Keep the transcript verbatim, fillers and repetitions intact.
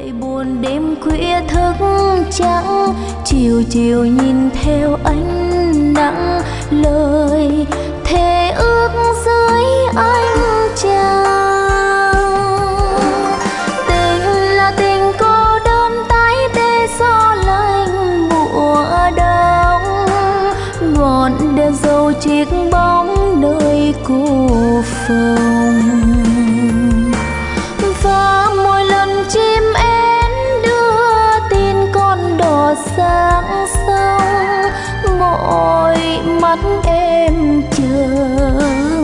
Đời buồn đêm khuya thức trắng, chiều chiều nhìn theo ánh nắng, lời thề ước dưới ánh trăng. Tình là tình cô đơn tái tê gió lạnh mùa đông, ngọn đèn dầu chiếc bóng nơi cô phòng. Và mỗi lần chim én đưa tin con đò sang sông, mỗi mắt em chờ